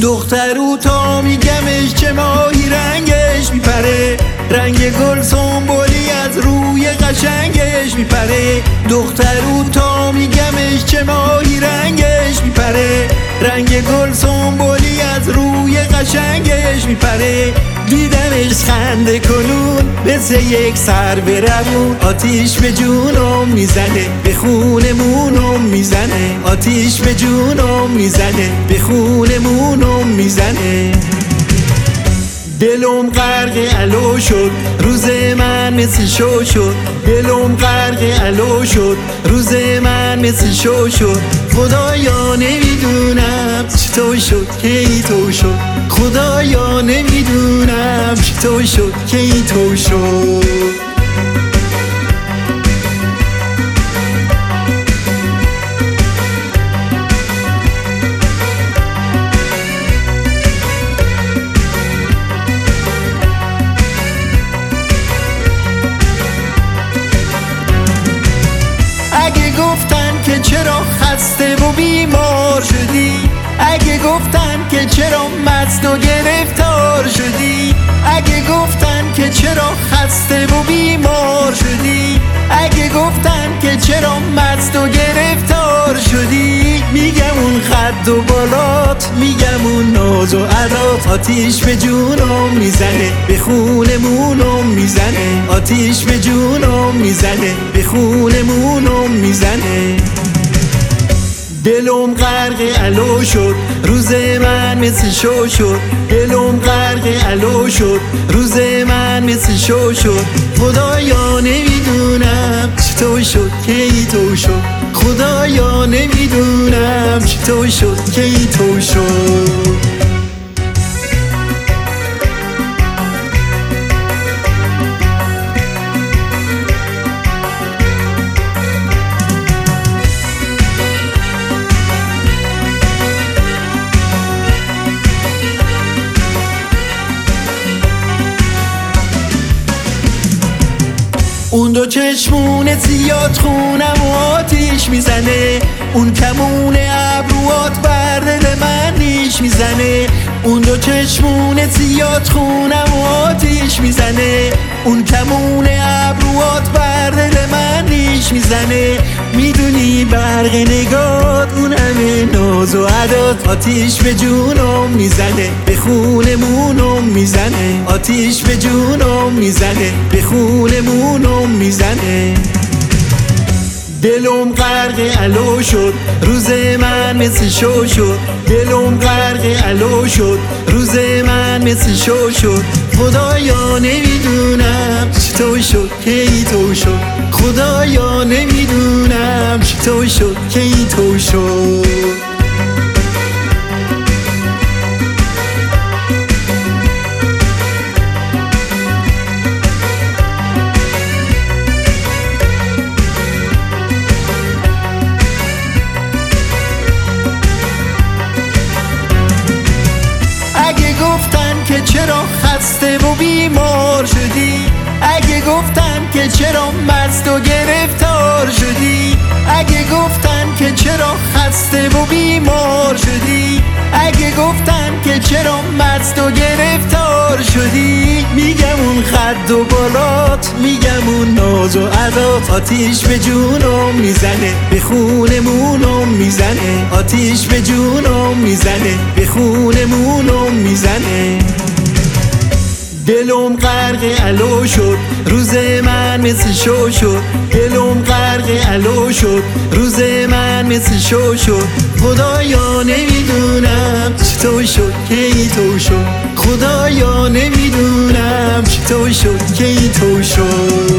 دخترو تا میگمش چه ماهی رنگش میپره، رنگ گل سنبولی از روی قشنگش میپره. دخترو تا میگمش چه ماهی رنگش میپره، رنگ گل سنبولی از روی قشنگش میپره. دیدمش خنده کنون مثل یک سر به روون، آتیش به جونم میزنه به خونمونم میزنه، آتیش به جونم میزنه به خونمونم میزنه. دلم غرق علو شد روز من مثل شو شد، دلم غرق علو شد روز من مثل شو شد. خدایا نمیدونم چطور شد که اینطور شد، خدایا نمیدونم چطور شد که اینطور شد. اگه گفتن که چرا خسته و بیمار شدی، اگه گفتن که چرا مست و گرفتار شدی، اگه گفتن که چرا خسته و بیمار شدی، اگه گفتن که چرا مست و گرفتار شدی، میگم اون خد و بالات، میگم اون ناز و عدات، آتیش به جونم میزنه به خونمونم میزنه، آتیش به جونم میزنه به خونمونم میزنه. دلم غرق علو شد روز من مثل شو شد، دلم غرق علو شد روز من مثل شو شد. خدایا نمیدونم چطور شد که اینطور شد، خدایا نمیدونم چطور شد که اینطور شد. اون دو چشمون زیاد خونم و آتیش میزنه، اون کمون ابروات بر دل من نیش میزنه. اون دو چشمون زیاد خونم و آتیش میزنه، اون کمون ابروات بر دل من نیش میزنه. میدونی برق نگات اون همه ناز و عدات، آتیش به جونم میزنه به خونمونم میزنه، آتیش به جونم میزنه به خونمونم میزنه. دلم غرق علو شد روز من مثل شو شد، دلم غرق علو شد روز من مثل شو شد. خدایا نمیدونم چطور شد که اینطور شد، خدایا نمیدونم چطور شد که اینطور شد. اگه گفتن که چرا خسته و بیمار شدی، اگه گفتن که چرا مست و گرفتار شدی، اگه گفتن که چرا خسته و بیمار شدی، اگه گفتن که چرا مست و گرفتار شدی، میگم اون خد و بالات، میگم اون ناز و عدات، آتیش به جونم میزنه به خونمونم میزنه، آتیش به جونم میزنه به خونمونم میزنه. دلم غرق علو شد روز من مثل شو شد، دلم غرق علو شد روز من مثل شو شد. خدایا نمیدونم چطور شد که اینطور شد، خدایا نمیدونم چطور شد که اینطور شد.